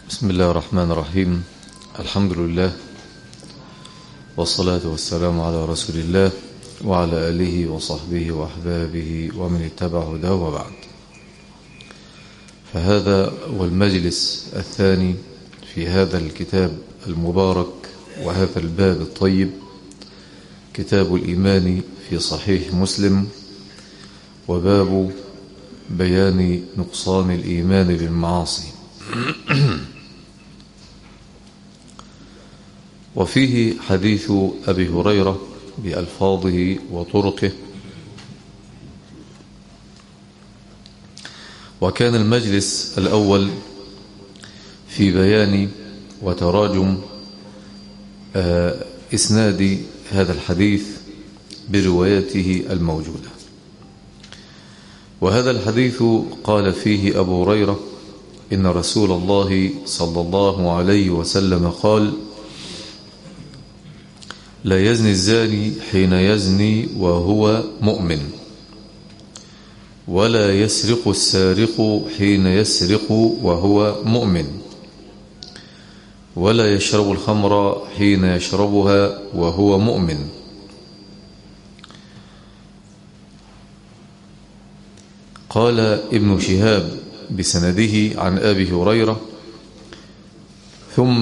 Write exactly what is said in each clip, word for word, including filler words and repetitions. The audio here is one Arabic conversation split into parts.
بسم الله الرحمن الرحيم. الحمد لله والصلاة والسلام على رسول الله وعلى آله وصحبه وأحبابه ومن اتبع هداه وبعد. فهذا هو المجلس الثاني في هذا الكتاب المبارك وهذا الباب الطيب، كتاب الإيمان في صحيح مسلم، وباب بيان نقصان الإيمان بالمعاصي. وفيه حديث أبي هريرة بألفاظه وطرقه. وكان المجلس الأول في بيان وتراجم إسناد هذا الحديث بروايته الموجودة. وهذا الحديث قال فيه أبو هريرة إن رسول الله صلى الله عليه وسلم قال: لا يزني الزاني حين يزني وهو مؤمن، ولا يسرق السارق حين يسرق وهو مؤمن، ولا يشرب الخمر حين يشربها وهو مؤمن. قال ابن شهاب بسنده عن أبي هريرة: ثم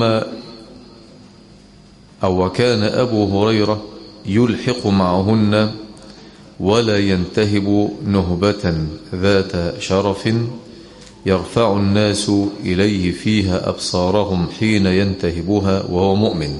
أو وكان أبو هريرة يلحق معهن ولا ينتهب نهبة ذات شرف يرفع الناس إليه فيها أبصارهم حين ينتهبها وهو مؤمن.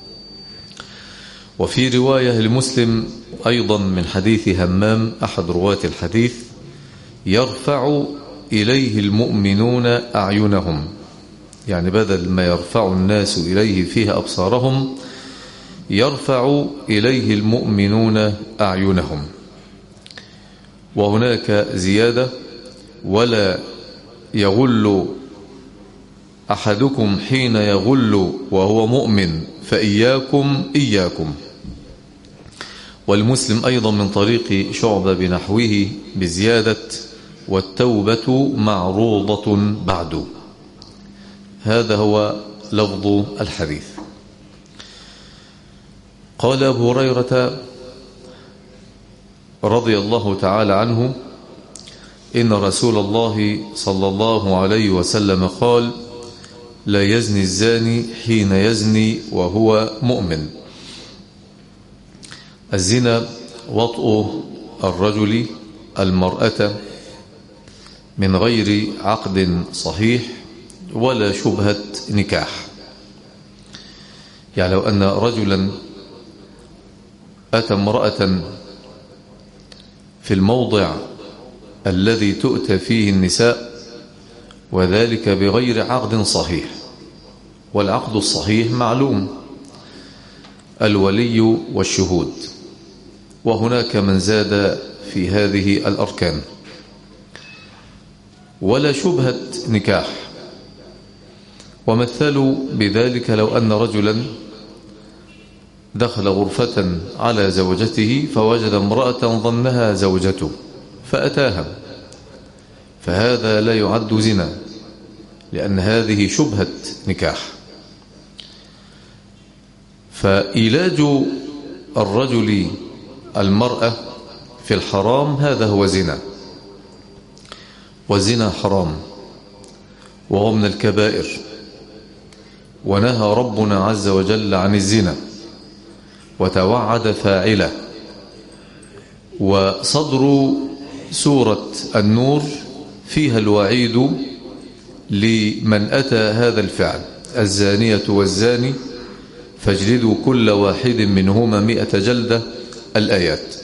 وفي رواية لمسلم أيضا من حديث همام أحد رواة الحديث: يرفع إليه المؤمنون أعينهم، يعني بدل ما يرفع الناس إليه فيها أبصارهم يرفع إليه المؤمنون أعينهم. وهناك زيادة: ولا يغل أحدكم حين يغل وهو مؤمن فإياكم إياكم. والمسلم أيضا من طريق شعبة بنحوه بزيادة: والتوبة معروضة بعد. هذا هو لفظ الحديث. قال أبو هريرة رضي الله تعالى عنه: إن رسول الله صلى الله عليه وسلم قال: لا يزني الزاني حين يزني وهو مؤمن. الزنا وطء الرجل المرأة من غير عقد صحيح ولا شبهة نكاح. يعني لو أن رجلا أتى امرأة في الموضع الذي تؤتى فيه النساء وذلك بغير عقد صحيح، والعقد الصحيح معلوم: الولي والشهود، وهناك من زاد في هذه الأركان، ولا شبهة نكاح. ومثلوا بذلك لو أن رجلا دخل غرفة على زوجته فوجد امرأة ظنها زوجته فأتاها، فهذا لا يعد زنا، لأن هذه شبهة نكاح. فإيلاج الرجل المرأة في الحرام هذا هو زنا، والزنا حرام وهو من الكبائر، ونهى ربنا عز وجل عن الزنا وتوعد فاعله. وصدر سورة النور فيها الوعيد لمن أتى هذا الفعل: الزانية والزاني فاجلدوا كل واحد منهما مئة جلدة، الآيات.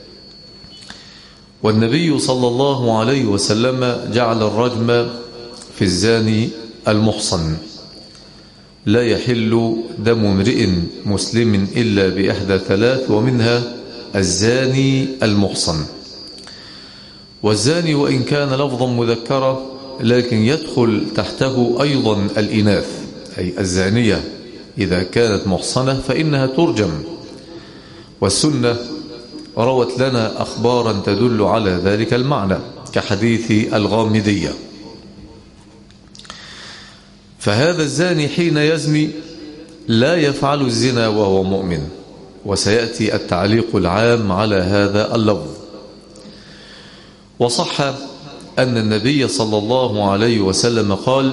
والنبي صلى الله عليه وسلم جعل الرجم في الزاني المحصن: لا يحل دم امرئ مسلم إلا بإحدى ثلاث، ومنها الزاني المحصن. والزاني وإن كان لفظا مذكرا لكن يدخل تحته أيضا الإناث، أي الزانية إذا كانت محصنة فإنها ترجم. والسنة روت لنا أخبارا تدل على ذلك المعنى كحديث الغامدية. فهذا الزاني حين يزني لا يفعل الزنا وهو مؤمن، وسيأتي التعليق العام على هذا اللفظ. وصح أن النبي صلى الله عليه وسلم قال،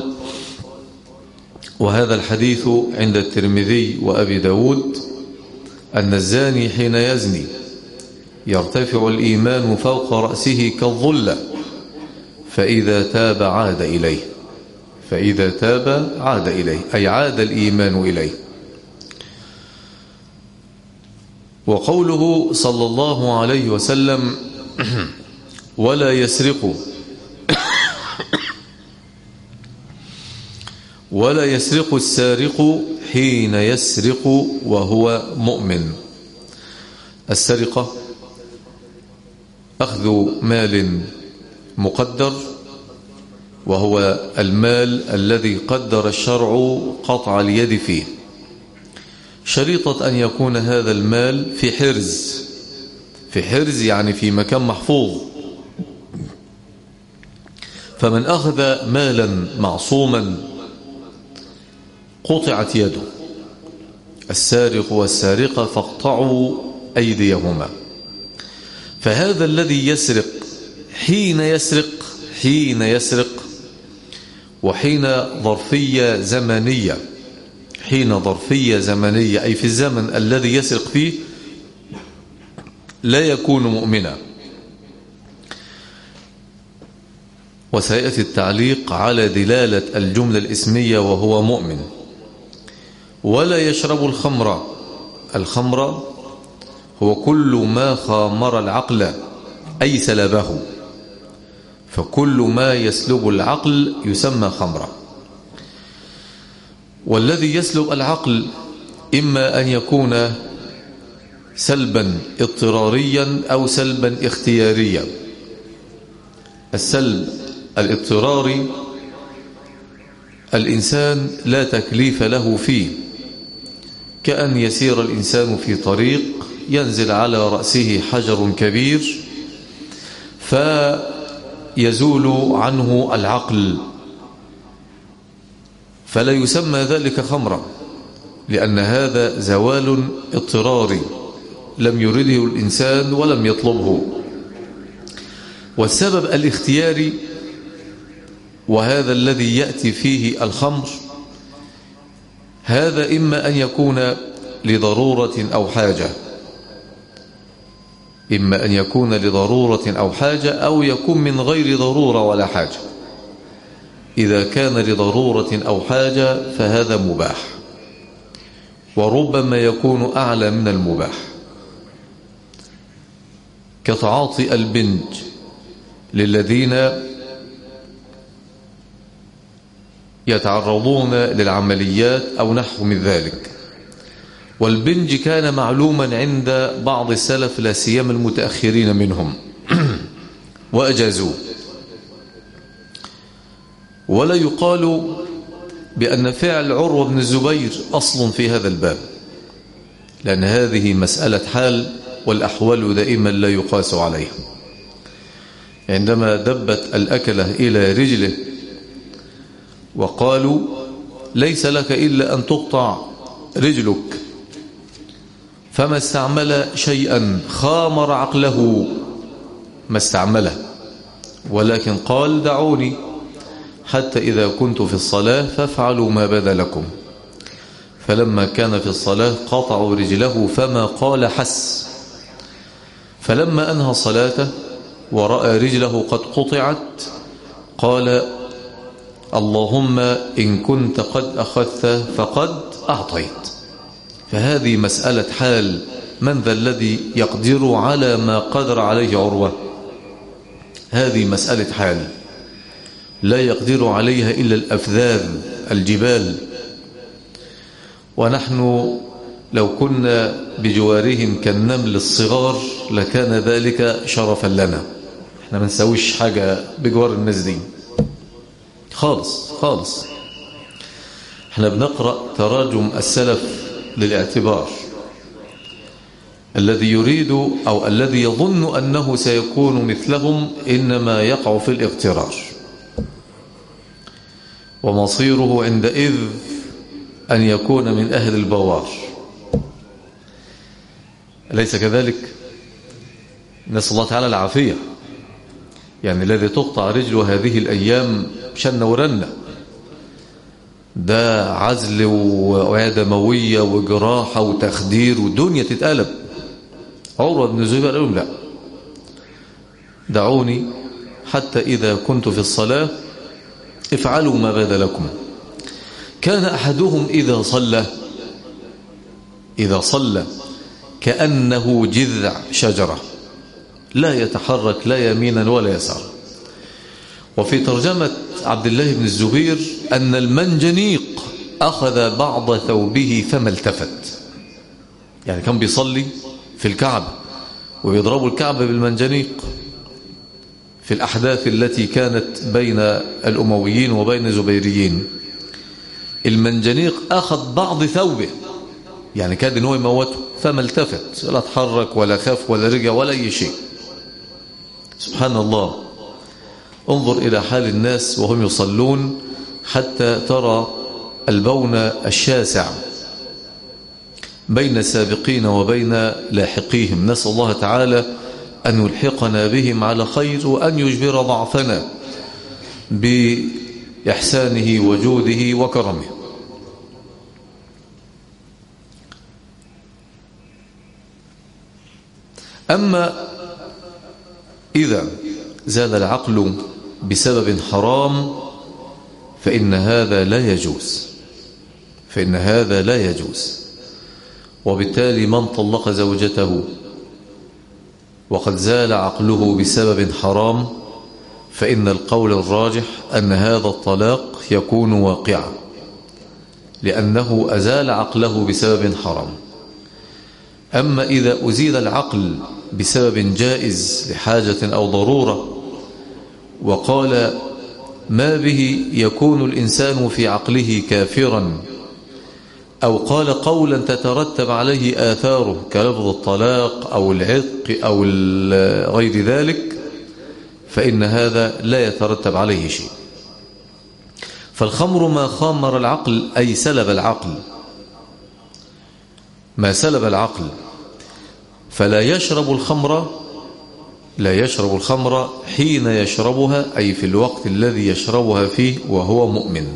وهذا الحديث عند الترمذي وأبي داود، أن الزاني حين يزني يرتفع الإيمان فوق رأسه كالظلة، فإذا تاب عاد إليه، فإذا تاب عاد إليه، أي عاد الإيمان إليه. وقوله صلى الله عليه وسلم ولا يسرق ولا يسرق السارق حين يسرق وهو مؤمن. السرقة أخذ مال مقدر، وهو المال الذي قدر الشرع قطع اليد فيه، شريطة أن يكون هذا المال في حرز، في حرز يعني في مكان محفوظ. فمن أخذ مالا معصوما قطعت يده. السارق والسارقة فاقطعوا أيديهما. فهذا الذي يسرق حين يسرق حين يسرق وحين ظرفية زمنية، حين ظرفية زمنية أي في الزمن الذي يسرق فيه لا يكون مؤمنا. وسيأتي التعليق على دلالة الجملة الاسمية وهو مؤمن. ولا يشرب الخمر. الخمر هو كل ما خامر العقل أي سلبه، فكل ما يسلب العقل يسمى خمرا. والذي يسلب العقل إما أن يكون سلبا اضطراريا أو سلبا اختياريا. السلب الاضطراري الإنسان لا تكليف له فيه، كأن يسير الإنسان في طريق ينزل على رأسه حجر كبير فيزول عنه العقل، فلا يسمى ذلك خمرا، لأن هذا زوال اضطراري لم يريده الإنسان ولم يطلبه. والسبب الاختياري وهذا الذي يأتي فيه الخمر، هذا إما أن يكون لضرورة أو حاجة، إما أن يكون لضرورة أو حاجة أو يكون من غير ضرورة ولا حاجة. إذا كان لضرورة أو حاجة فهذا مباح، وربما يكون أعلى من المباح، كتعاطي البنج للذين يتعرضون للعمليات أو نحو من ذلك. والبنج كان معلوما عند بعض السلف لا سيما المتأخرين منهم وأجازوه. ولا يقال بأن فعل عروة بن الزبير أصل في هذا الباب، لأن هذه مسألة حال، والأحوال دائما لا يقاس عليها. عندما دبت الأكلة إلى رجله وقالوا ليس لك إلا أن تقطع رجلك، فما استعمل شيئا خامر عقله، ما استعمله، ولكن قال دعوني حتى إذا كنت في الصلاة فافعلوا ما بدا لكم. فلما كان في الصلاة قطعوا رجله فما قال حس. فلما أنهى صلاته ورأى رجله قد قطعت قال اللهم إن كنت قد أخذت فقد أعطيت. فهذه مسألة حال، من ذا الذي يقدر على ما قدر عليه عروة؟ هذه مسألة حال لا يقدر عليها إلا الأفذاذ الجبال. ونحن لو كنا بجوارهم كالنمل الصغار لكان ذلك شرفا لنا. احنا ما نسويش حاجة بجوار الناس دي خالص خالص. احنا بنقرأ تراجم السلف للاعتبار. الذي يريد أو الذي يظن أنه سيكون مثلهم إنما يقع في الاغترار. ومصيره عندئذ أن يكون من أهل البوار. أليس كذلك؟ نسأل الله تعالى العافية. يعني الذي تقطع رجله هذه الأيام شن ورنة، ده عزل وعدموية وجراحة وتخدير ودنيا تتقلب. عروة بن الزبير قال لهم لا، دعوني حتى إذا كنت في الصلاة افعلوا ما بدا لكم. كان أحدهم إذا صلى إذا صلى كأنه جذع شجرة لا يتحرك لا يمينا ولا يسارا. وفي ترجمة عبد الله بن الزبير أن المنجنيق أخذ بعض ثوبه فما التفت. يعني كان بيصلي في الكعبة وبيضربوا الكعبة بالمنجنيق في الأحداث التي كانت بين الأمويين وبين الزبيريين. المنجنيق أخذ بعض ثوبه، يعني كاد إنه يموته، فما التفت، لا تحرك ولا خاف ولا رجع ولا أي شيء. سبحان الله. انظر إلى حال الناس وهم يصلون حتى ترى البون الشاسع بين السابقين وبين لاحقيهم. نسأل الله تعالى أن يلحقنا بهم على خير، وأن يجبر ضعفنا بإحسانه وجوده وكرمه. أما إذا زاد العقل بسبب حرام فإن هذا لا يجوز فإن هذا لا يجوز وبالتالي من طلق زوجته وقد زال عقله بسبب حرام فإن القول الراجح أن هذا الطلاق يكون واقعا، لأنه أزال عقله بسبب حرام. أما إذا أزيل العقل بسبب جائز لحاجة أو ضرورة وقال ما به يكون الإنسان في عقله كافرا، أو قال قولا تترتب عليه آثاره كلفظ الطلاق أو العتق أو غير ذلك، فإن هذا لا يترتب عليه شيء. فالخمر ما خامر العقل أي سلب العقل، ما سلب العقل، فلا يشرب الخمر لا يشرب الخمر حين يشربها، أي في الوقت الذي يشربها فيه وهو مؤمن.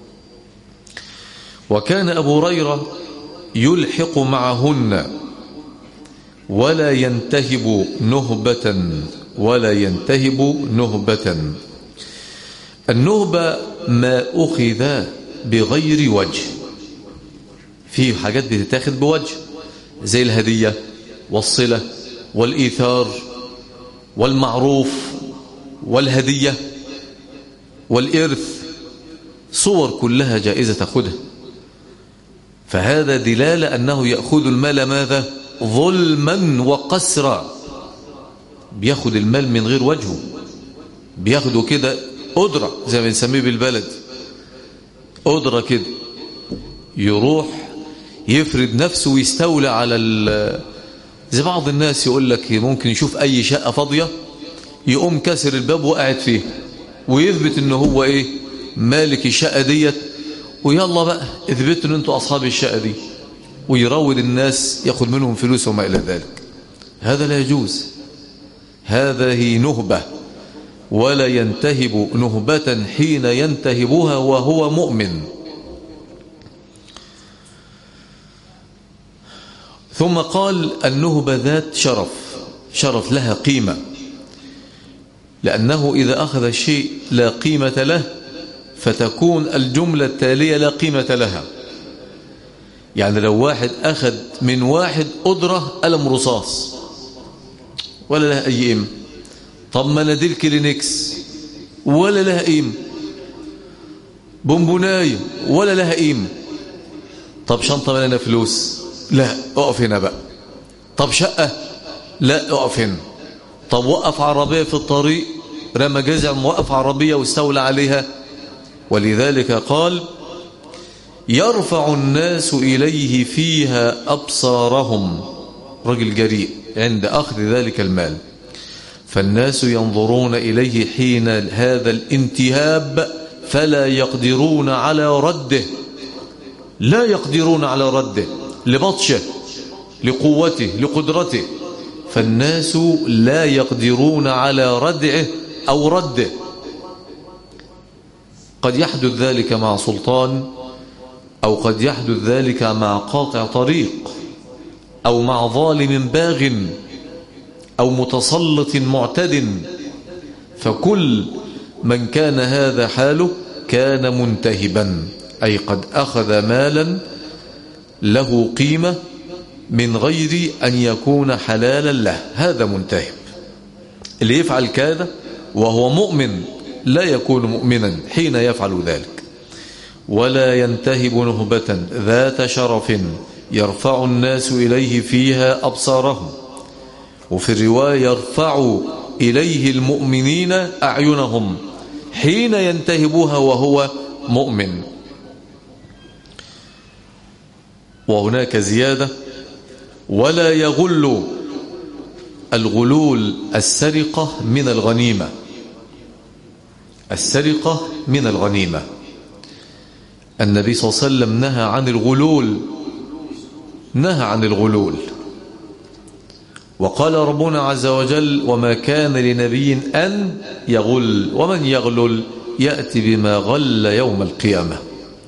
وكان أبو هريرة يلحق معهن ولا ينتهب نهبة ولا ينتهب نهبة. النهبة ما أخذ بغير وجه، فيه حاجات بتتاخد بوجه زي الهدية والصلة والإيثار والمعروف والهدية والإرث، صور كلها جائزة تأخذها. فهذا دلالة أنه يأخذ المال ماذا؟ ظلما وقسرا، بياخد المال من غير وجهه، بياخده كده قدرة زي ما بنسميه بالبلد، قدرة كده، يروح يفرد نفسه ويستولى على زي بعض الناس يقول لك ممكن يشوف أي شقة فاضية يقوم كسر الباب وقاعد فيه ويثبت إنه هو إيه مالك الشقة ديت، ويلا بقى اثبتوا ان انتوا اصحاب الشقه دي، ويروض الناس ياخذ منهم فلوس وما الى ذلك. هذا لا يجوز، هذه نهبه، ولا ينتهب نهبه حين ينتهبها وهو مؤمن. ثم قال النهبه ذات شرف، شرف لها قيمه، لانه اذا اخذ الشيء لا قيمه له فتكون الجملة التالية لا قيمة لها. يعني لو واحد أخذ من واحد قدرة قلم رصاص ولا لها أي قيمة، طب مناديل كلينكس ولا لها قيمة، بونبوناية ولا لها قيمة، طب شنطة مليانة فلوس، لا اقف هنا بقى، طب شقة، لا اقف هنا، طب وقف عربية في الطريق، رمى جزع موقف عربية واستولى عليها. ولذلك قال يرفع الناس إليه فيها أبصارهم، رجل جريء عند أخذ ذلك المال، فالناس ينظرون إليه حين هذا الانتهاب فلا يقدرون على رده، لا يقدرون على رده لبطشه لقوته لقدرته، فالناس لا يقدرون على ردعه أو رده. قد يحدث ذلك مع سلطان، أو قد يحدث ذلك مع قاطع طريق، أو مع ظالم باغ، أو متسلط معتد، فكل من كان هذا حاله كان منتهبا، أي قد أخذ مالا له قيمة من غير أن يكون حلالا له، هذا منتهب. اللي يفعل كذا وهو مؤمن لا يكون مؤمنا حين يفعل ذلك. ولا ينتهب نهبة ذات شرف يرفع الناس إليه فيها أبصارهم، وفي الرواية يرفع إليه المؤمنين أعينهم حين ينتهبها وهو مؤمن. وهناك زيادة: ولا يغل. الغلول السرقة من الغنيمة، السرقة من الغنيمة. النبي صلى الله عليه وسلم نهى عن الغلول، نهى عن الغلول، وقال ربنا عز وجل: وما كان لنبي أن يغل، ومن يغلل يأتي بما غل يوم القيامة.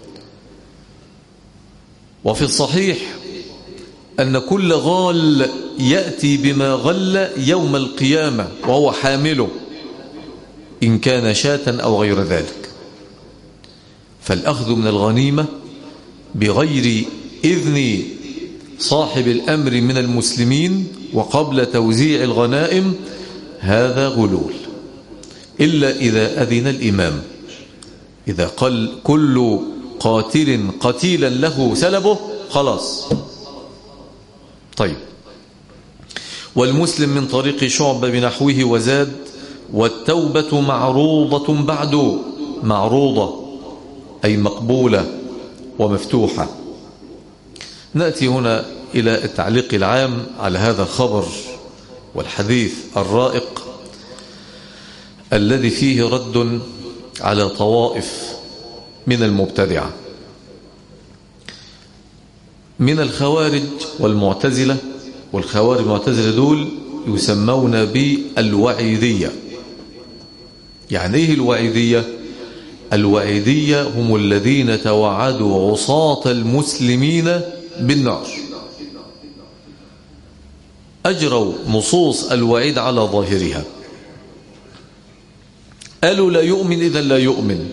وفي الصحيح أن كل غال يأتي بما غل يوم القيامة وهو حامله، إن كان شاة أو غير ذلك. فالأخذ من الغنيمة بغير إذن صاحب الأمر من المسلمين وقبل توزيع الغنائم هذا غلول، إلا إذا أذن الإمام. إذا قال كل قاتل قتيلا له سلبه خلاص. طيب. والمسلم من طريق شعبة بنحوه وزاد: والتوبة معروضة بعد. معروضة أي مقبولة ومفتوحة. نأتي هنا إلى التعليق العام على هذا الخبر والحديث الرائق الذي فيه رد على طوائف من المبتدعة من الخوارج والمعتزلة. والخوارج والمعتزلة دول يسمون بالوعيدية. يعني ايه الوعيدية؟ الوعيدية هم الذين توعدوا عصاة المسلمين بالنار، أجروا نصوص الوعيد على ظاهرها، قالوا لا يؤمن إذا لا يؤمن.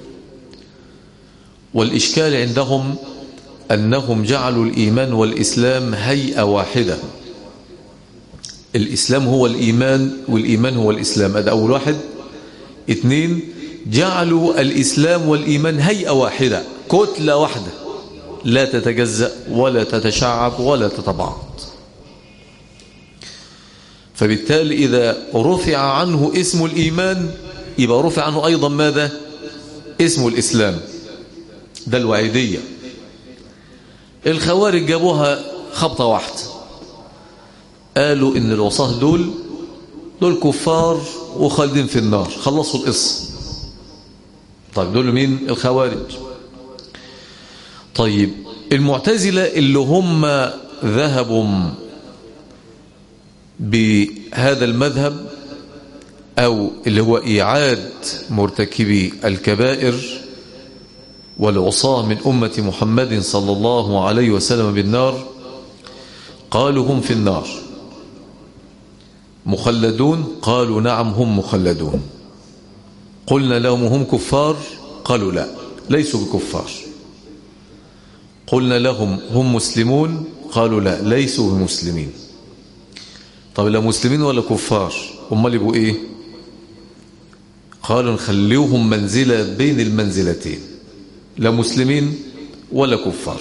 والإشكال عندهم أنهم جعلوا الإيمان والإسلام هيئة واحدة. الإسلام هو الإيمان والإيمان هو الإسلام، هذا أول واحد. اثنين، جعلوا الإسلام والإيمان هيئة واحدة، كتلة واحدة لا تتجزأ ولا تتشعب ولا تتبعض. فبالتالي إذا رفع عنه اسم الإيمان يبقى رفع عنه أيضا ماذا؟ اسم الإسلام. ده الوعيدية. الخوارج جابوها خبطة واحدة، قالوا إن الوصاه دول دول كفار وخالدين في النار، خلصوا القصة. طيب دول مين؟ الخوارج. طيب المعتزلة اللي هم ذهبوا بهذا المذهب، أو اللي هو إيعاد مرتكبي الكبائر والعصاة من أمة محمد صلى الله عليه وسلم بالنار، قالوا هم في النار مخلدون. قالوا نعم هم مخلدون. قلنا لهم هم كفار؟ قالوا لا ليسوا بكفار. قلنا لهم هم مسلمون؟ قالوا لا ليسوا بمسلمين. طب لا مسلمين ولا كفار، امال يبقوا ايه؟ قالوا نخليوهم منزلة بين المنزلتين، لا مسلمين ولا كفار.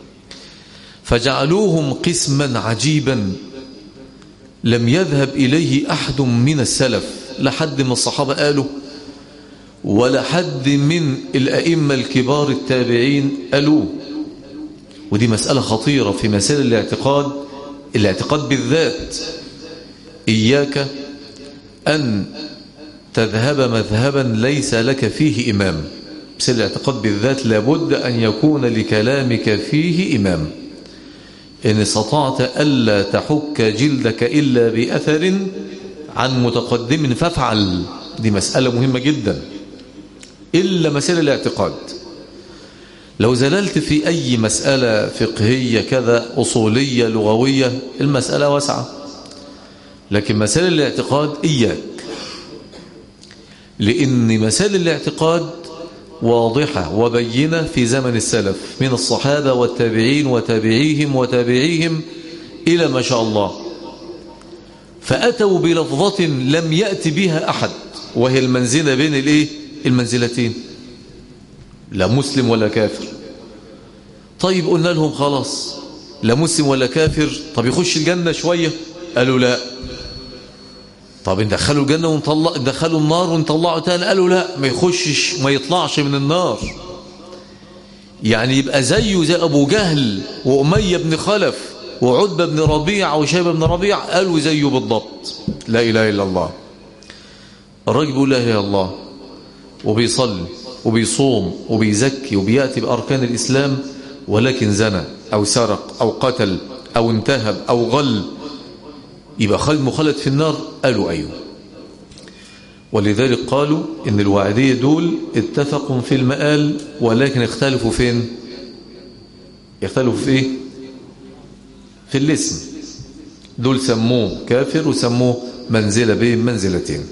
فجعلوهم قسما عجيبا لم يذهب إليه أحد من السلف، لا حد من الصحابة قالوا ولا حد من الأئمة الكبار التابعين قالوا. ودي مسألة خطيرة في مسائل الاعتقاد، الاعتقاد بالذات. إياك أن تذهب مذهبا ليس لك فيه إمام. مسألة الاعتقاد بالذات لابد أن يكون لكلامك فيه إمام. إن استطعت ألا تحك جلدك إلا بأثر عن متقدم فافعل. دي مسألة مهمة جدا. إلا مسألة الاعتقاد، لو زللت في أي مسألة فقهية كذا أصولية لغوية المسألة واسعة، لكن مسألة الاعتقاد إياك، لأن مسألة الاعتقاد واضحة وبينة في زمن السلف من الصحابة والتابعين وتابعيهم وتابعيهم إلى ما شاء الله، فأتوا بلفظة لم يأتي بها أحد، وهي المنزلة بين الإيه؟ المنزلتين، لا مسلم ولا كافر. طيب قلنا لهم خلاص لا مسلم ولا كافر، طب يخش الجنة شوية، قالوا لا. طب ندخلوا الجنة ونطلع، ندخلوا النار ونطلعوا تاني، قالوا لا ما يخشش ما يطلعش من النار. يعني يبقى زيه زي أبو جهل وأمية بن خلف وعتبة بن ربيع وشيبة بن ربيع، قالوا زيه بالضبط. لا إله إلا الله. الراجل بيقول لا إله إلا الله وبيصلي وبيصوم وبيزكي وبيأتي بأركان الإسلام، ولكن زنى أو سرق أو قتل أو انتهب أو غل، يبقى خالد مخلد في النار؟ قالوا أيوه. ولذلك قالوا إن الوعدية دول اتفقوا في المآل، ولكن اختلفوا فين؟ يختلفوا في إيه؟ في الاسم. دول سموه كافر وسموه منزلة بين منزلتين.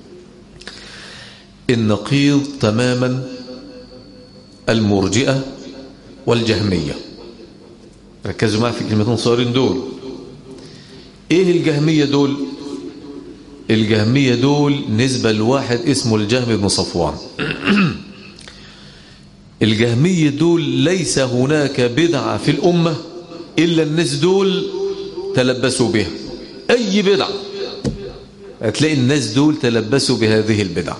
النقيض تماما المرجئة والجهمية. ركزوا معي في كلمتين صغيرين دول. ايه الجهمية دول؟ الجهمية دول نسبة لواحد اسمه الجهم بن صفوان. الجهمية دول ليس هناك بدعة في الأمة إلا الناس دول تلبسوا بها. أي بدعة هتلاقي الناس دول تلبسوا بهذه البدعة.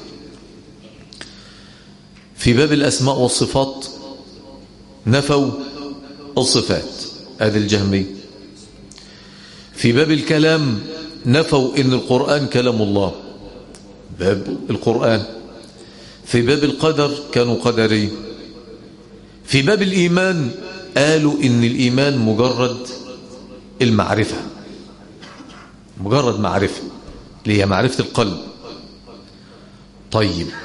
في باب الأسماء والصفات نفوا الصفات، هذه الجهمية. في باب الكلام نفوا إن القرآن كلام الله، باب القرآن. في باب القدر كانوا قدرين. في باب الإيمان قالوا إن الإيمان مجرد المعرفة، مجرد معرفة اللي هي معرفة القلب. طيب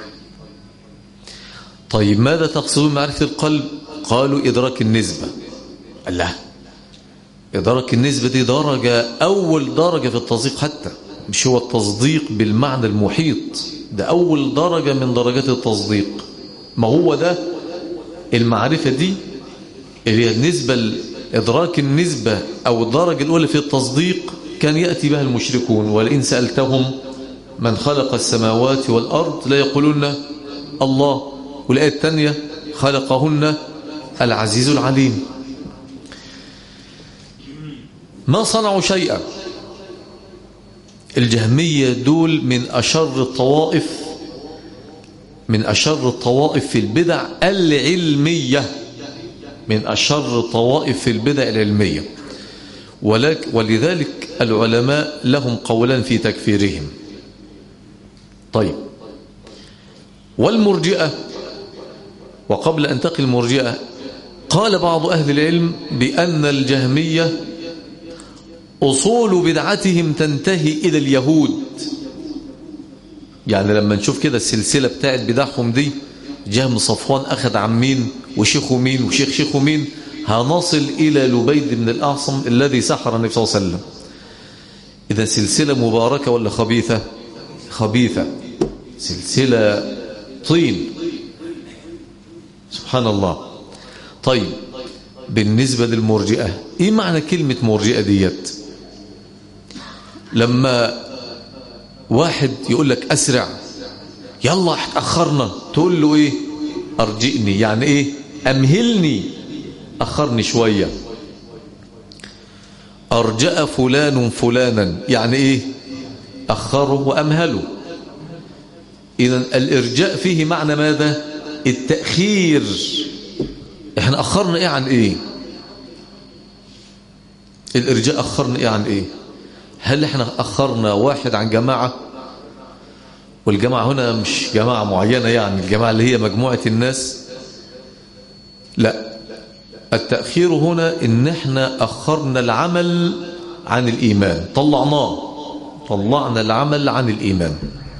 طيب ماذا تقصدون معرفة القلب؟ قالوا إدراك النسبة. الله، إدراك النسبة دي درجة، أول درجة في التصديق، حتى مش هو التصديق بالمعنى المحيط، ده أول درجة من درجات التصديق. ما هو ده المعرفة دي اللي هي النسبة، إدراك النسبة أو الدرجة الأولى في التصديق كان يأتي بها المشركون. ولئن سألتهم من خلق السماوات والأرض لا يقولون الله. والآية الثانية خلقهن العزيز العليم. ما صنعوا شيئا. الجهمية دول من أشر الطوائف، من أشر الطوائف في البدع العلمية، من أشر الطوائف في البدع العلمية. ولك ولذلك العلماء لهم قولان في تكفيرهم. طيب، والمرجئة، وقبل أن تقل المرجئة قال بعض أهل العلم بأن الجهمية أصول بدعتهم تنتهي إلى اليهود. يعني لما نشوف كده السلسلة بتاعت بدعهم دي، جهم صفوان أخذ عن مين وشيخه مين وشيخ شيخه مين، هنصل إلى لبيد بن الأعصم الذي سحر النبي صلى الله عليه وسلم. إذا سلسلة مباركة ولا خبيثة؟ خبيثة، سلسلة طين، سبحان الله. طيب، بالنسبة للمرجئة، إيه معنى كلمة مرجئة ديت؟ لما واحد يقول لك أسرع، يلا اتأخرنا، تقول له إيه؟ أرجئني، يعني إيه؟ أمهلني، أخرني شوية. أرجأ فلان فلانا، يعني إيه؟ أخره وأمهله. إذن الإرجاء فيه معنى ماذا؟ التأخير. إحنا أخرنا إيه عن إيه؟ الإرجاء أخرنا إيه عن إيه؟ هل إحنا أخرنا واحد عن جماعة؟ والجماعة هنا مش جماعة معينة، يعني الجماعة اللي هي مجموعة الناس، لا، التأخير هنا إن احنا أخرنا العمل عن الإيمان، طلعناه طلعنا العمل عن الإيمان.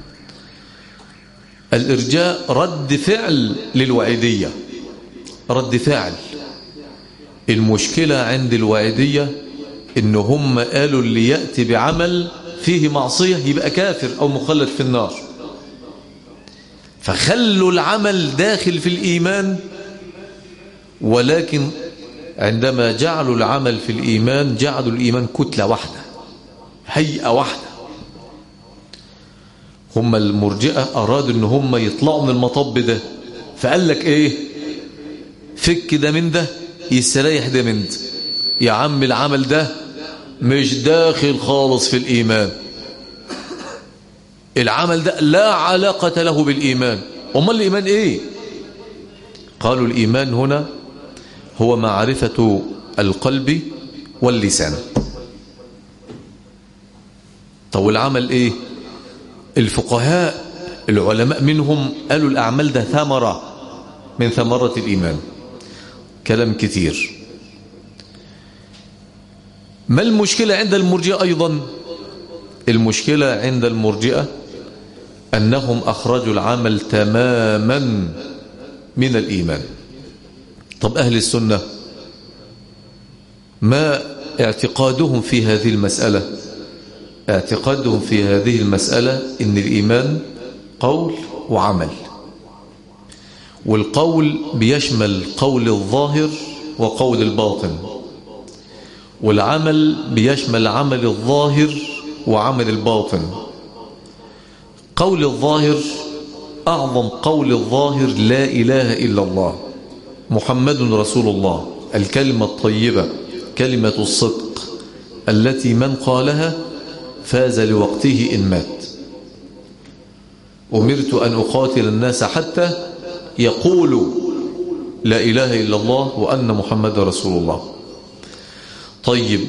الإرجاء رد فعل للوعيدية، رد فعل. المشكلة عند الوعيدية إن هم قالوا اللي يأتي بعمل فيه معصية يبقى كافر أو مخلد في النار، فخلوا العمل داخل في الإيمان، ولكن عندما جعلوا العمل في الإيمان جعلوا الإيمان كتلة واحدة، هيئة واحدة. هم المرجئة أرادوا إن هم يطلعوا من المطب ده، فقال لك إيه؟ فك ده من ده يستريح ده من ده. يا عم العمل ده مش داخل خالص في الإيمان، العمل ده لا علاقة له بالإيمان. أما الإيمان إيه؟ قالوا الإيمان هنا هو معرفة القلب واللسان. طب العمل إيه؟ الفقهاء العلماء منهم قالوا الأعمال ده ثمرة من ثمرة الإيمان. كلام كتير. ما المشكلة عند المرجئة أيضا؟ المشكلة عند المرجئة أنهم أخرجوا العمل تماما من الإيمان. طب أهل السنة ما اعتقادهم في هذه المسألة؟ اعتقادهم في هذه المسألة إن الإيمان قول وعمل، والقول بيشمل قول الظاهر وقول الباطن، والعمل بيشمل عمل الظاهر وعمل الباطن. قول الظاهر أعظم قول الظاهر لا إله إلا الله محمد رسول الله، الكلمة الطيبة كلمة الصدق التي من قالها فاز لوقته إن مات. أمرت أن أقاتل الناس حتى يقولوا لا إله إلا الله وأن محمد رسول الله. طيب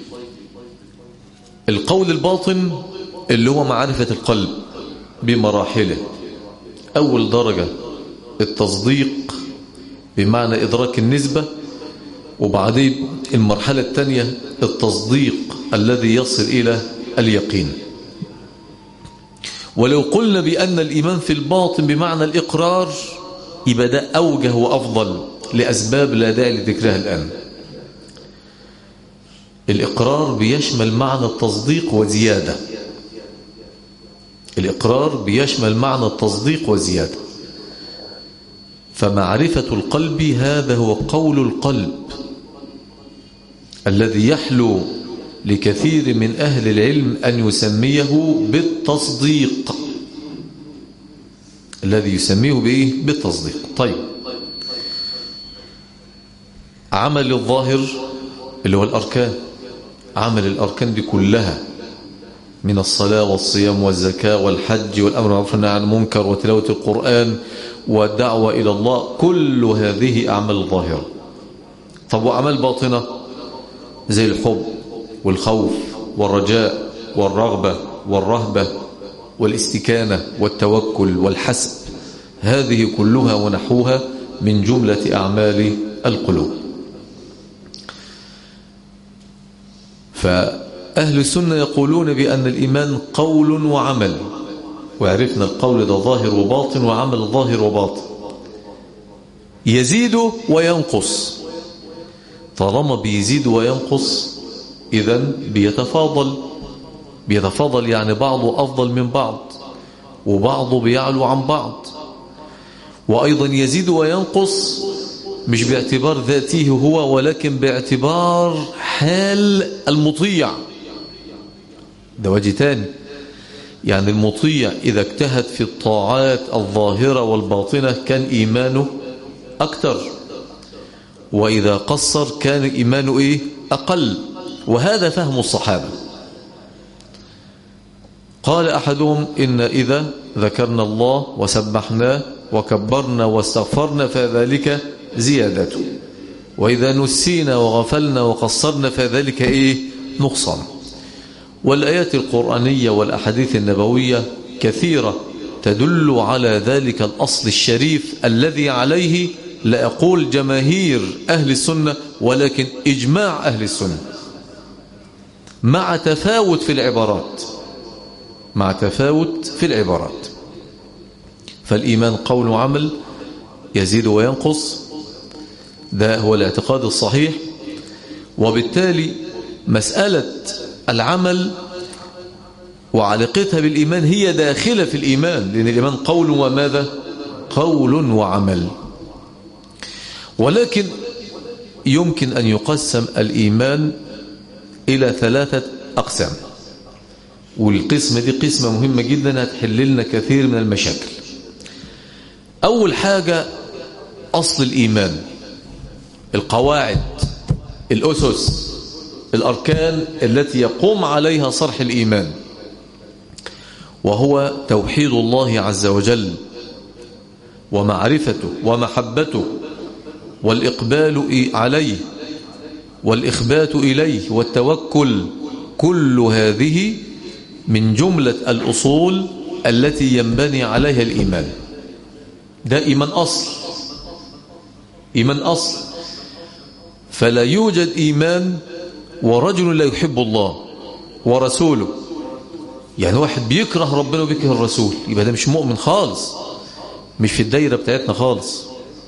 القول الباطن اللي هو معرفة القلب بمراحله. أول درجة التصديق بمعنى إدراك النسبة، وبعدين المرحلة الثانية التصديق الذي يصل إلى اليقين. ولو قلنا بأن الإيمان في الباطن بمعنى الإقرار يبقى ده أوجه وأفضل لأسباب لا داعي لذكرها الآن. الإقرار بيشمل معنى التصديق وزيادة، الإقرار بيشمل معنى التصديق وزيادة. فمعرفة القلب هذا هو قول القلب الذي يحلو لكثير من أهل العلم أن يسميه بالتصديق، الذي يسميه بإيه؟ بالتصديق. طيب عمل الظاهر اللي هو الأركان، عمل الأركان دي كلها من الصلاة والصيام والزكاة والحج والأمر بالمعروف والنهي عن المنكر وتلاوة القرآن والدعوة إلى الله، كل هذه أعمال ظاهرة. طب وأعمال باطنة زي الحب والخوف والرجاء والرغبة والرهبة والاستكانة والتوكل والحسب، هذه كلها ونحوها من جملة أعمال القلوب. فأهل السنة يقولون بأن الإيمان قول وعمل، وعرفنا القول ده ظاهر وباطن وعمل ظاهر وباطن، يزيد وينقص. طالما بيزيد وينقص إذن بيتفاضل، بيتفاضل يعني بعضه أفضل من بعض وبعضه بيعلو عن بعض. وأيضا يزيد وينقص مش باعتبار ذاته هو، ولكن باعتبار حال المطيع. ده وجه تاني، يعني المطيع إذا اجتهد في الطاعات الظاهرة والباطنة كان إيمانه أكتر، وإذا قصر كان إيمانه إيه؟ أقل. وهذا فهم الصحابة. قال أحدهم إن إذا ذكرنا الله وسبحناه وكبرنا واستغفرنا فذلك زيادته، وإذا نسينا وغفلنا وقصرنا فذلك إيه؟ نقصان. والآيات القرآنية والأحاديث النبوية كثيرة تدل على ذلك الأصل الشريف الذي عليه لا أقول جماهير أهل السنة، ولكن إجماع أهل السنة، مع تفاوت في العبارات مع تفاوت في العبارات. فالإيمان قول وعمل، يزيد وينقص، ده هو الاعتقاد الصحيح. وبالتالي مسألة العمل وعلاقتها بالإيمان هي داخلة في الإيمان، لأن الإيمان قول وماذا؟ قول وعمل. ولكن يمكن أن يقسم الإيمان إلى ثلاثة أقسام، والقسمة دي قسمة مهمة جدا هتحل لنا كثير من المشاكل. أول حاجة أصل الإيمان، القواعد، الأسس، الأركان التي يقوم عليها صرح الإيمان، وهو توحيد الله عز وجل ومعرفته ومحبته والإقبال عليه والإخبات إليه والتوكل. كل هذه من جملة الأصول التي ينبني عليها الإيمان. ده إيمان أصل، إيمان أصل. فلا يوجد إيمان ورجل لا يحب الله ورسوله، يعني واحد بيكره ربنا وبيكره الرسول، يبقى ده مش مؤمن خالص، مش في الدايرة بتاعتنا خالص.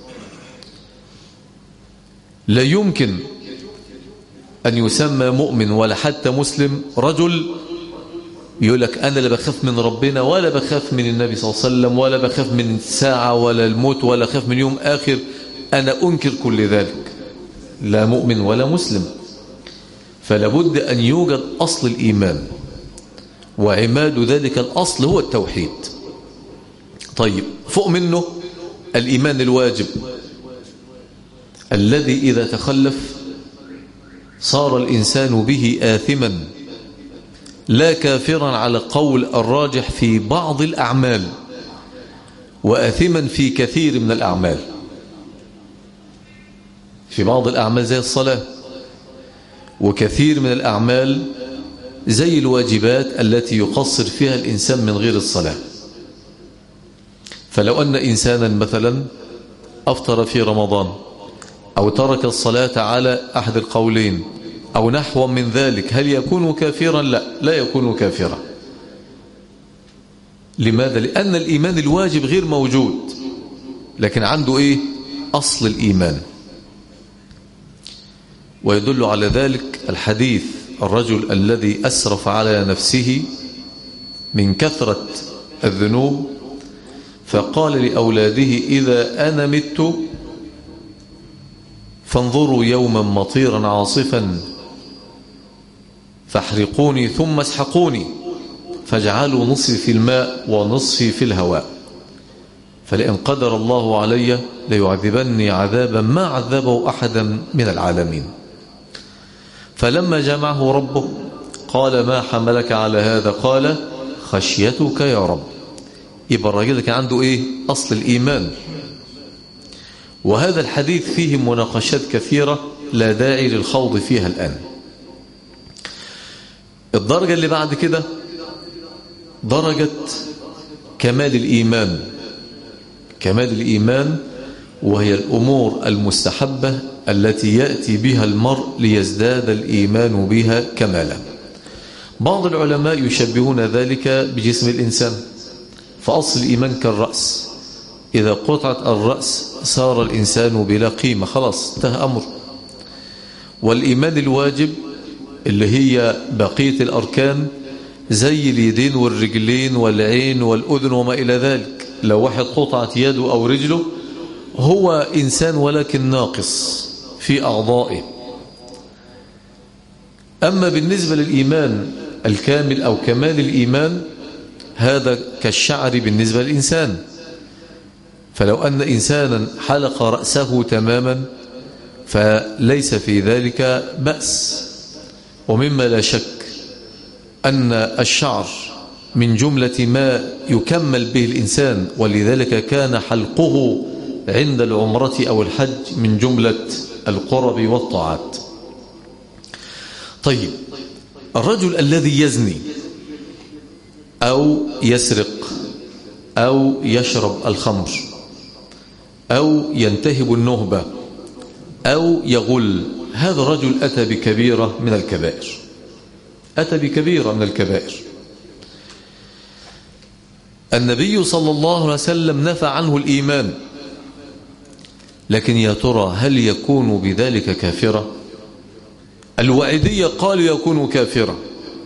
لا يمكن أن يسمى مؤمن ولا حتى مسلم رجل يقول لك أنا لا بخاف من ربنا ولا بخاف من النبي صلى الله عليه وسلم ولا بخاف من الساعة ولا الموت ولا خاف من يوم آخر، أنا أنكر كل ذلك. لا مؤمن ولا مسلم. فلا بد أن يوجد أصل الإيمان، وعماد ذلك الأصل هو التوحيد. طيب، فوق منه الإيمان الواجب الذي إذا تخلف صار الإنسان به آثما، لا كافرا على قول الراجح في بعض الأعمال، وآثما في كثير من الأعمال. في بعض الأعمال زي الصلاة، وكثير من الأعمال زي الواجبات التي يقصر فيها الإنسان من غير الصلاة. فلو أن إنسانا مثلا أفطر في رمضان أو ترك الصلاة على أحد القولين أو نحو من ذلك، هل يكون كافرا؟ لا، لا يكون كافرا. لماذا؟ لأن الإيمان الواجب غير موجود، لكن عنده إيه؟ أصل الإيمان. ويدل على ذلك الحديث الرجل الذي أسرف على نفسه من كثرة الذنوب، فقال لأولاده إذا أنا مت فانظروا يوما مطيرا عاصفا فاحرقوني ثم اسحقوني فاجعلوا نصفي في الماء ونصفي في الهواء، فلئن قدر الله علي ليعذبني عذابا ما عذبه أحدا من العالمين. فلما جمعه ربه قال ما حملك على هذا؟ قال خشيتك يا رب. يبقى الراجل كان عنده إيه؟ أصل الإيمان. وهذا الحديث فيه مناقشات كثيرة لا داعي للخوض فيها الآن. الدرجة اللي بعد كده درجة كمال الإيمان. كمال الإيمان وهي الأمور المستحبة التي يأتي بها المرء ليزداد الإيمان بها كمالا. بعض العلماء يشبهون ذلك بجسم الإنسان، فأصل الإيمان كالرأس، إذا قطعت الرأس صار الإنسان بلا قيمة، خلاص انتهى أمر. والإيمان الواجب اللي هي بقية الأركان زي اليدين والرجلين والعين والأذن وما إلى ذلك. لو واحد قطعت يده أو رجله هو إنسان ولكن ناقص في أعضائه. أما بالنسبة للإيمان الكامل أو كمال الإيمان، هذا كالشعر بالنسبة للإنسان. فلو أن إنسانا حلق رأسه تماما فليس في ذلك بأس. ومما لا شك أن الشعر من جملة ما يكمل به الإنسان، ولذلك كان حلقه عند العمرة أو الحج من جملة القرب والطاعات. طيب، الرجل الذي يزني أو يسرق أو يشرب الخمر أو ينتهب النهبة أو يغل، هذا الرجل أتى بكبيرة من الكبائر، أتى بكبيرة من الكبائر. النبي صلى الله عليه وسلم نفى عنه الإيمان، لكن يا ترى هل يكون بذلك كافرا؟ الوعيدية قالوا يكون كافرا،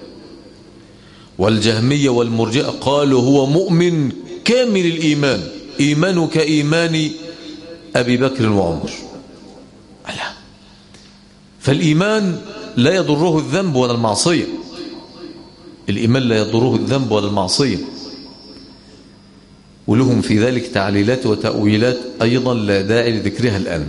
والجهمية والمرجئة قالوا هو مؤمن كامل الإيمان، إيمانه كإيمان أبي بكر وعمر. لا، فالإيمان لا يضره الذنب ولا المعصية، الإيمان لا يضره الذنب ولا المعصية، ولهم في ذلك تعليلات وتأويلات أيضا لا داعي لذكرها الآن.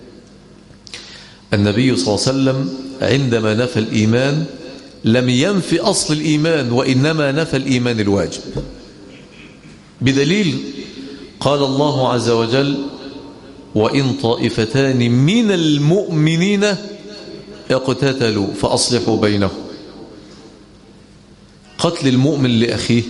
النبي صلى الله عليه وسلم عندما نفى الإيمان لم ينفي أصل الإيمان، وإنما نفى الإيمان الواجب، بدليل قال الله عز وجل: وإن طائفتان من المؤمنين اقتتلوا فأصلحوا بينهم. قتل المؤمن لأخيه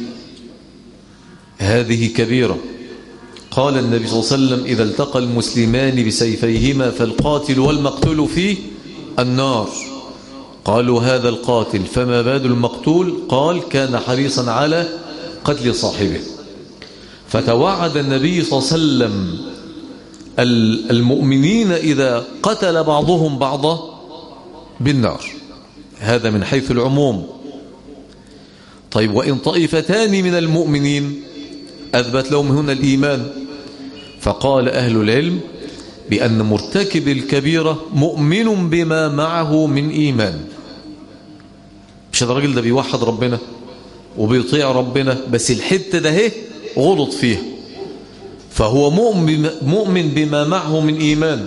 هذه كبيرة. قال النبي صلى الله عليه وسلم: إذا التقى المسلمان بسيفيهما فالقاتل والمقتول في النار. قالوا: هذا القاتل فما بال المقتول؟ قال: كان حريصا على قتل صاحبه. فتوعد النبي صلى الله عليه وسلم المؤمنين إذا قتل بعضهم بعضا بالنار، هذا من حيث العموم. طيب، وإن طائفتان من المؤمنين، أثبت لهم هنا الإيمان، فقال أهل العلم بأن مرتكب الكبيرة مؤمن بما معه من إيمان. مش هذا الراجل ده بيوحد ربنا وبيطيع ربنا، بس الحتة ده هي غلط فيها، فهو مؤمن, مؤمن بما معه من إيمان،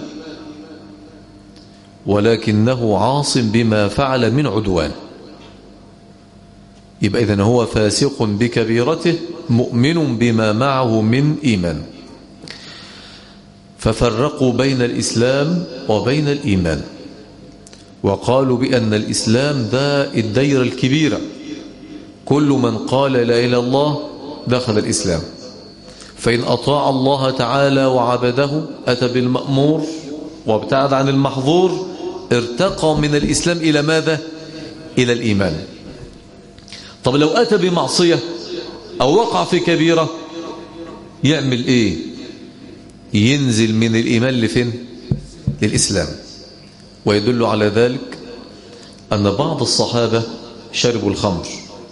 ولكنه عاص بما فعل من عدوان. يبقى إذن هو فاسق بكبيرته مؤمن بما معه من إيمان. ففرقوا بين الإسلام وبين الإيمان، وقالوا بأن الإسلام ده الدائرة الكبيرة، كل من قال لا إله إلا الله دخل الإسلام، فإن أطاع الله تعالى وعبده أتى بالمأمور وابتعد عن المحظور، ارتقى من الإسلام إلى ماذا؟ إلى الإيمان. طب لو أتى بمعصية أو وقع في كبيرة يعمل إيه؟ ينزل من الإيمان لفين؟ للإسلام. ويدل على ذلك أن بعض الصحابة شربوا الخمر،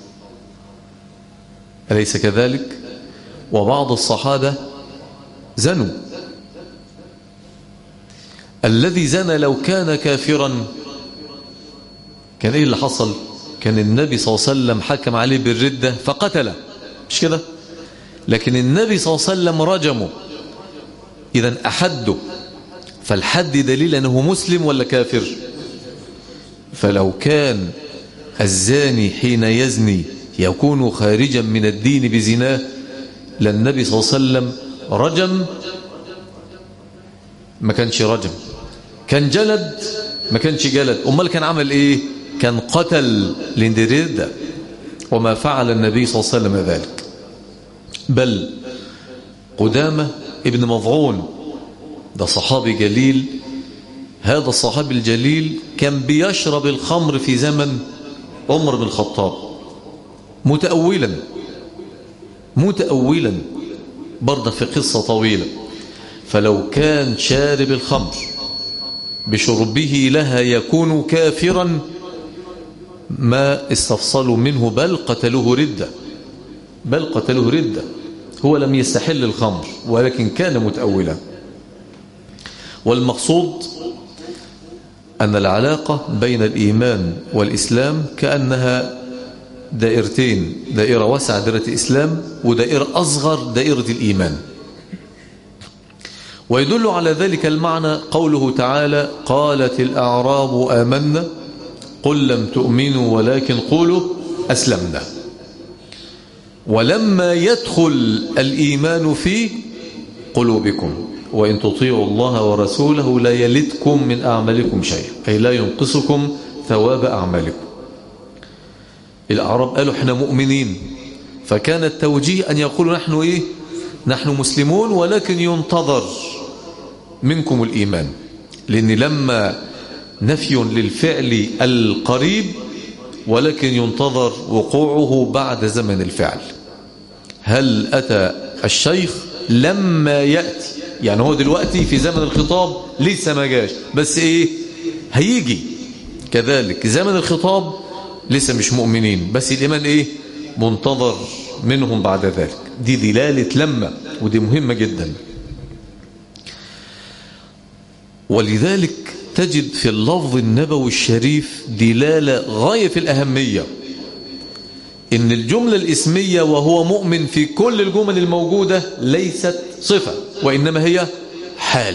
أليس كذلك؟ وبعض الصحابة زنوا. الذي زنى لو كان كافرا كان إيه اللي حصل؟ كان النبي صلى الله عليه وسلم حكم عليه بالردة فقتله، مش كده؟ لكن النبي صلى الله عليه وسلم رجمه، إذن أحده، فالحد دليل أنه مسلم ولا كافر؟ فلو كان الزاني حين يزني يكون خارجا من الدين بزناه للنبي صلى الله عليه وسلم رجم، ما كانش رجم، كان جلد، ما كانش جلد، أمال كان عمل إيه؟ كان قتل لندريدة، وما فعل النبي صلى الله عليه وسلم ذلك. بل قدامة ابن مضعون ده صحابي جليل، هذا الصحابي الجليل كان بيشرب الخمر في زمن عمر بن الخطاب متأولا متأولا برضه في قصة طويلة. فلو كان شارب الخمر بشربه لها يكون كافرا ما استفصلوا منه، بل قتلوه ردة، بل قتلوه ردة. هو لم يستحل الخمر ولكن كان متأولا. والمقصود أن العلاقة بين الإيمان والإسلام كأنها دائرتين، دائرة واسعة دائرة الإسلام، ودائرة أصغر دائرة الإيمان. ويدل على ذلك المعنى قوله تعالى: قالت الأعراب آمنا قل لم تؤمنوا ولكن قولوا أسلمنا، ولما يدخل الإيمان في قلوبكم وإن تطيعوا الله ورسوله لا يلدكم من أعمالكم شيء، أي لا ينقصكم ثواب أعمالكم. الأعراب قالوا احنا مؤمنين، فكان التوجيه أن يقولوا نحن إيه؟ نحن مسلمون، ولكن ينتظر منكم الإيمان، لأن لما نفي للفعل القريب ولكن ينتظر وقوعه بعد زمن الفعل. هل أتى الشيخ؟ لما يأتي، يعني هو دلوقتي في زمن الخطاب لسه ما جاش، بس إيه هيجي. كذلك زمن الخطاب لسه مش مؤمنين، بس الإيمان إيه منتظر منهم بعد ذلك. دي دلالة لما، ودي مهمة جدا. ولذلك تجد في اللفظ النبوي الشريف دلالة غاية في الأهمية، إن الجملة الإسمية وهو مؤمن في كل الجمل الموجودة ليست صفة، وإنما هي حال.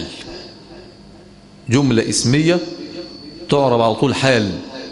جملة إسمية تعرب على طول حال.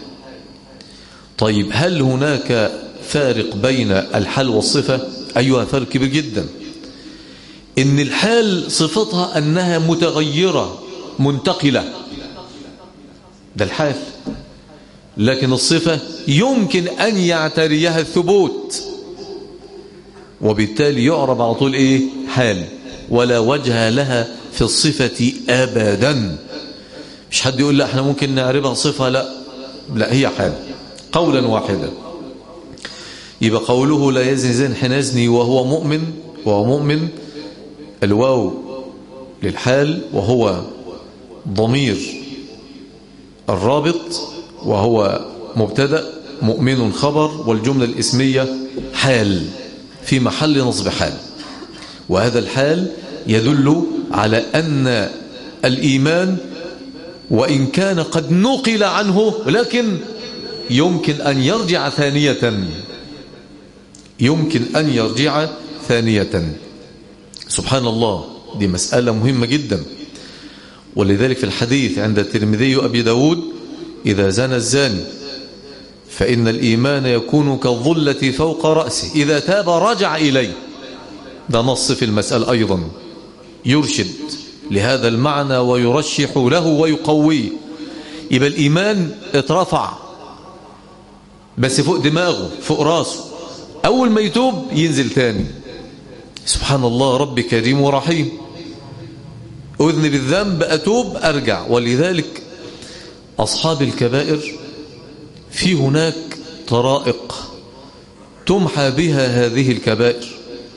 طيب هل هناك فارق بين الحال والصفة؟ أيها فارق كبير جدا. إن الحال صفتها أنها متغيرة منتقلة، ده الحال، لكن الصفة يمكن أن يعتريها الثبوت، وبالتالي يعرب على طول إيه حال، ولا وجه لها في الصفة أبدا. مش حد يقول لا احنا ممكن نعربها صفة، لا لا هي حال قولا واحدا. يبقى قوله لا يزني زان حين يزني وهو مؤمن، وهو مؤمن الواو للحال، وهو ضمير الرابط، وهو مبتدأ، مؤمن خبر، والجملة الإسمية حال في محل نصب حال. وهذا الحال يدل على أن الإيمان وإن كان قد نقل عنه لكن يمكن أن يرجع ثانية، يمكن أن يرجع ثانية. سبحان الله، دي مسألة مهمة جدا. ولذلك في الحديث عند الترمذي وأبي داود إذا زنى الزاني فإن الإيمان يكون كالظلة فوق رأسه إذا تاب رجع إليه. ده نص في المسألة أيضا يرشد لهذا المعنى ويرشح له ويقويه. يبقى الإيمان اترفع بس فوق دماغه، فوق راسه، أول ما يتوب ينزل تاني. سبحان الله، رب كريم ورحيم. أذنب الذنب أتوب أرجع. ولذلك أصحاب الكبائر في هناك طرائق تمحى بها هذه الكبائر،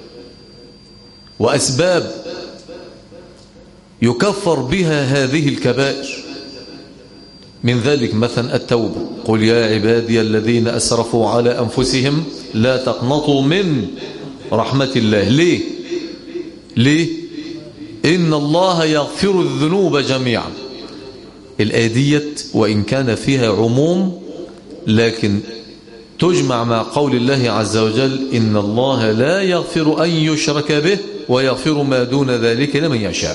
وأسباب يكفر بها هذه الكبائر. من ذلك مثلا التوبة. قل يا عبادي الذين أسرفوا على أنفسهم لا تقنطوا من رحمة الله. ليه؟ ليه؟ إن الله يغفر الذنوب جميعا. الآية ديت وإن كان فيها عموم لكن تجمع مع قول الله عز وجل إن الله لا يغفر أن يشرك به ويغفر ما دون ذلك لمن يشاء.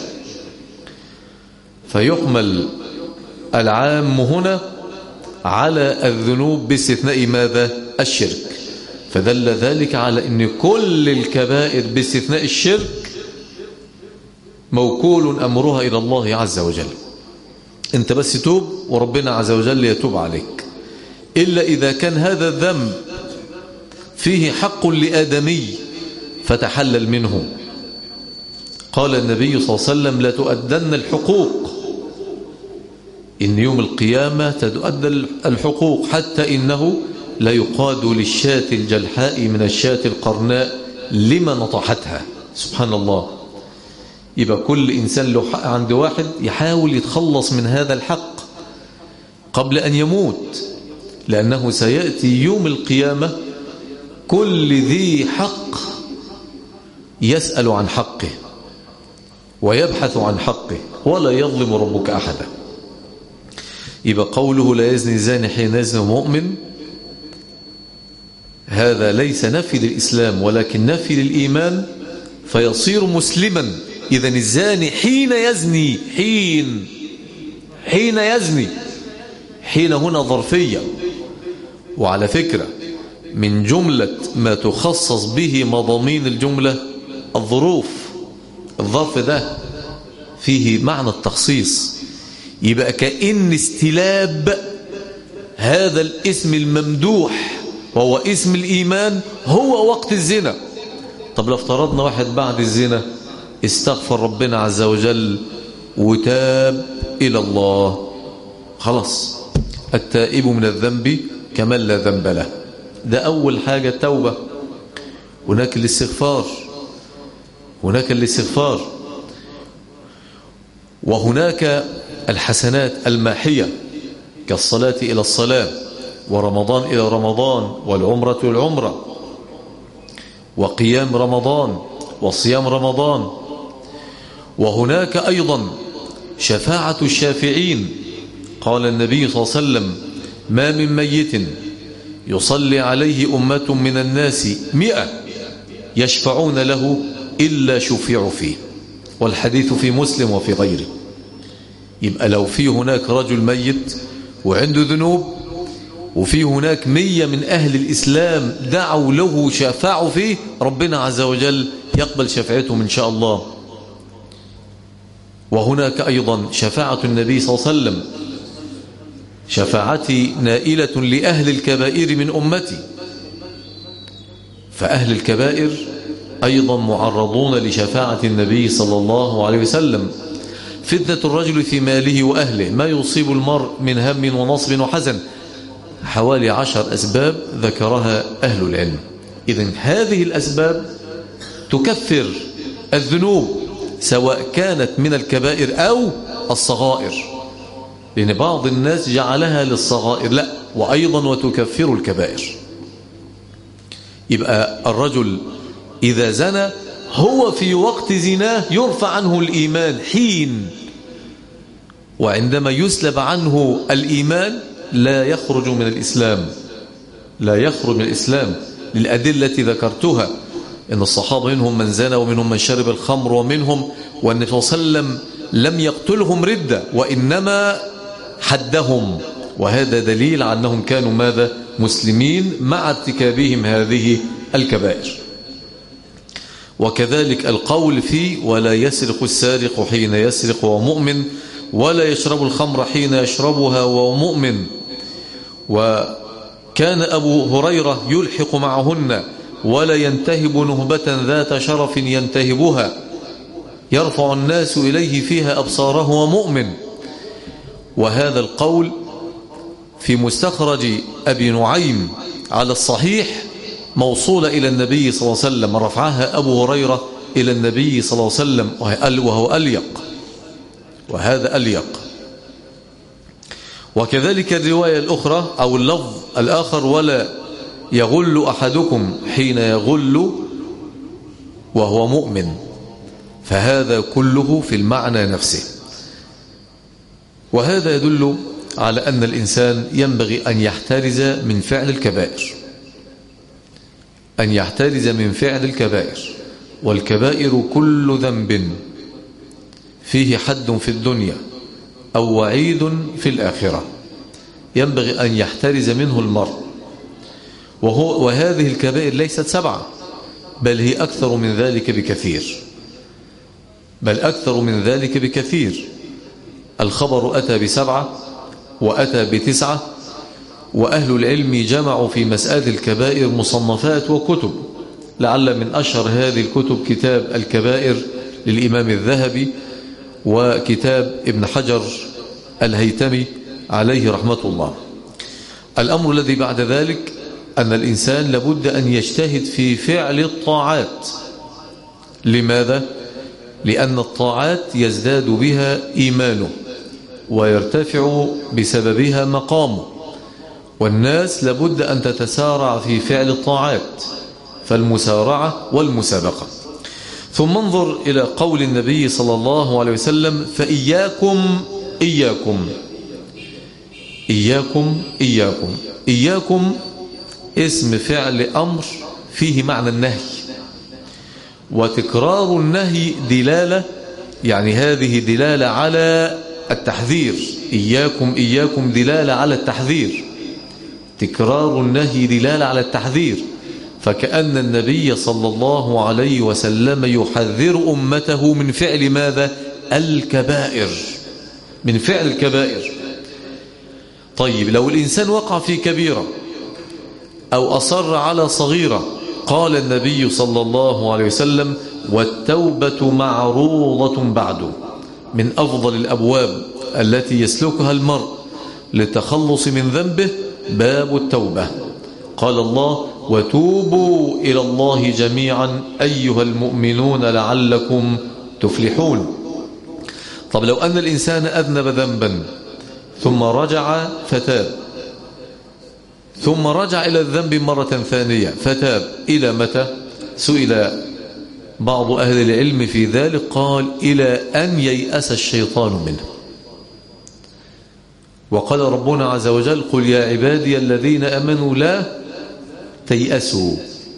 فيحمل العام هنا على الذنوب باستثناء ماذا؟ الشرك. فدل ذلك على أن كل الكبائر باستثناء الشرك موكول أمرها إلى الله عز وجل. أنت بس توب وربنا عز وجل يتوب عليك، إلا إذا كان هذا الذنب فيه حق لآدمي فتحلل منه. قال النبي صلى الله عليه وسلم لا تؤدن الحقوق، إن يوم القيامة تؤدى الحقوق حتى إنه لا يقاد للشاة الجلحاء من الشاة القرناء لما نطحتها. سبحان الله. يبقى كل إنسان له حق عند واحد يحاول يتخلص من هذا الحق قبل أن يموت، لأنه سيأتي يوم القيامة كل ذي حق يسأل عن حقه ويبحث عن حقه ولا يظلم ربك أحدا. يبقى قوله لا يزني زاني حين يزني مؤمن، هذا ليس نفي للإسلام ولكن نفي للإيمان، فيصير مسلما. إذن الزاني حين يزني، حين حين يزني، حين هنا ظرفية. وعلى فكرة من جملة ما تخصص به مضامين الجملة الظروف، الظرف ده فيه معنى التخصيص. يبقى كأن استلاب هذا الاسم الممدوح وهو اسم الإيمان هو وقت الزنا. طب لو افترضنا واحد بعد الزنا استغفر ربنا عز وجل وتاب إلى الله، خلاص التائب من الذنب كمن لا ذنب له. ده أول حاجة التوبة. هناك الاستغفار، هناك الاستغفار وهناك الحسنات الماحية كالصلاة إلى الصلاة، ورمضان إلى رمضان، والعمرة إلى العمرة، وقيام رمضان، وصيام رمضان. وهناك أيضا شفاعة الشافعين. قال النبي صلى الله عليه وسلم: ما من ميت يصلي عليه أمة من الناس مئة يشفعون له إلا شفعوا فيه، والحديث في مسلم وفي غيره. يبقى لو في هناك رجل ميت وعنده ذنوب، وفي هناك مية من أهل الإسلام دعوا له شفاعوا فيه، ربنا عز وجل يقبل شفاعتهم إن شاء الله. وهناك أيضا شفاعة النبي صلى الله عليه وسلم: شفاعتي نائلة لأهل الكبائر من أمتي. فأهل الكبائر أيضا معرضون لشفاعة النبي صلى الله عليه وسلم. فتنة الرجل في ماله وأهله، ما يصيب المرء من هم ونصب وحزن، حوالي عشر أسباب ذكرها أهل العلم. إذن هذه الأسباب تكفر الذنوب سواء كانت من الكبائر أو الصغائر، لأن بعض الناس جعلها للصغائر، لا، وأيضا وتكفر الكبائر. يبقى الرجل إذا زنى هو في وقت زناه يرفع عنه الإيمان حين، وعندما يسلب عنه الإيمان لا يخرج من الإسلام، لا يخرج من الإسلام للأدلة التي ذكرتها، إن الصحابة منهم من زنى ومنهم من شرب الخمر ومنهم، والنبي صلى الله عليه وسلم لم يقتلهم ردة وإنما حدهم، وهذا دليل على أنهم كانوا ماذا؟ مسلمين مع ارتكابهم هذه الكبائر. وكذلك القول فيه: ولا يسرق السارق حين يسرق وهو مؤمن، ولا يشرب الخمر حين يشربها وهو مؤمن. وكان أبو هريرة يلحق معهن ولا ينتهب نهبة ذات شرف ينتهبها، يرفع الناس إليه فيها أبصاره ومؤمن. وهذا القول في مستخرج أبي نعيم على الصحيح موصولة إلى النبي صلى الله عليه وسلم، رفعها أبو هريرة إلى النبي صلى الله عليه وسلم، وهو أليق، وهذا أليق. وكذلك الرواية الأخرى أو اللفظ الآخر: ولا يغل أحدكم حين يغل وهو مؤمن. فهذا كله في المعنى نفسه. وهذا يدل على أن الإنسان ينبغي أن يحترز من فعل الكبائر، أن يحترز من فعل الكبائر. والكبائر كل ذنب فيه حد في الدنيا أو وعيد في الآخرة ينبغي أن يحترز منه المرء. وهو وهذه الكبائر ليست سبعة، بل هي أكثر من ذلك بكثير، بل أكثر من ذلك بكثير. الخبر أتى بسبعة وأتى بتسعة، وأهل العلم جمعوا في مسألة الكبائر مصنفات وكتب. لعل من أشهر هذه الكتب كتاب الكبائر للإمام الذهبي، وكتاب ابن حجر الهيتمي عليه رحمة الله. الأمر الذي بعد ذلك أن الإنسان لابد أن يجتهد في فعل الطاعات. لماذا؟ لأن الطاعات يزداد بها إيمانه ويرتفع بسببها مقامه، والناس لابد أن تتسارع في فعل الطاعات، فالمسارعة والمسابقة. ثم انظر إلى قول النبي صلى الله عليه وسلم: فإياكم إياكم إياكم إياكم إياكم اسم فعل أمر فيه معنى النهي، وتكرار النهي دلالة، يعني هذه دلالة على التحذير. إياكم إياكم دلالة على التحذير، تكرار النهي دلالة على التحذير. فكأن النبي صلى الله عليه وسلم يحذر أمته من فعل ماذا؟ الكبائر، من فعل الكبائر. طيب لو الإنسان وقع في كبيرة أو أصر على صغيرة، قال النبي صلى الله عليه وسلم: والتوبة معروضة بعد. من أفضل الأبواب التي يسلكها المرء للتخلص من ذنبه باب التوبة. قال الله: وتوبوا إلى الله جميعا أيها المؤمنون لعلكم تفلحون. طب لو أن الإنسان أذنب ذنبا ثم رجع فتاب، ثم رجع إلى الذنب مرة ثانية فتاب، إلى متى؟ سئل بعض أهل العلم في ذلك، قال: إلى أن ييأس الشيطان منه. وقال ربنا عز وجل: قل يا عبادي الذين أمنوا لا تيأسوا،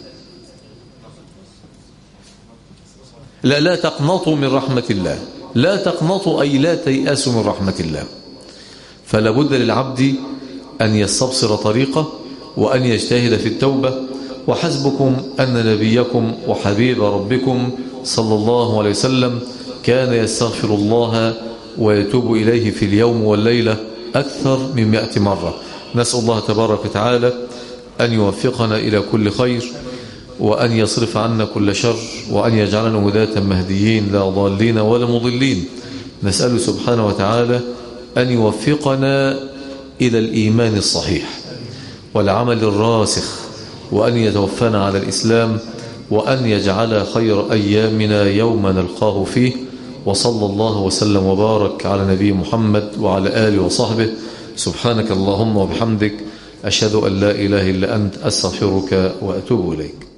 لا لا تقنطوا من رحمة الله، لا تقنطوا أي لا تيأسوا من رحمة الله. فلا بد للعبد أن يستبصر طريقه وأن يجتهد في التوبة. وحسبكم أن نبيكم وحبيب ربكم صلى الله عليه وسلم كان يستغفر الله ويتوب إليه في اليوم والليلة أكثر من مئة مرة. نسأل الله تبارك وتعالى أن يوفقنا إلى كل خير، وأن يصرف عنا كل شر، وأن يجعلنا هداة مهديين لا ضالين ولا مضلين. نسأل سبحانه وتعالى أن يوفقنا إلى الإيمان الصحيح والعمل الراسخ، وأن يتوفانا على الإسلام، وأن يجعل خير أيامنا يوم نلقاه فيه. وصلى الله وسلم وبارك على نبي محمد وعلى آله وصحبه. سبحانك اللهم وبحمدك، أشهد أن لا إله إلا أنت، أستغفرك وأتوب إليك.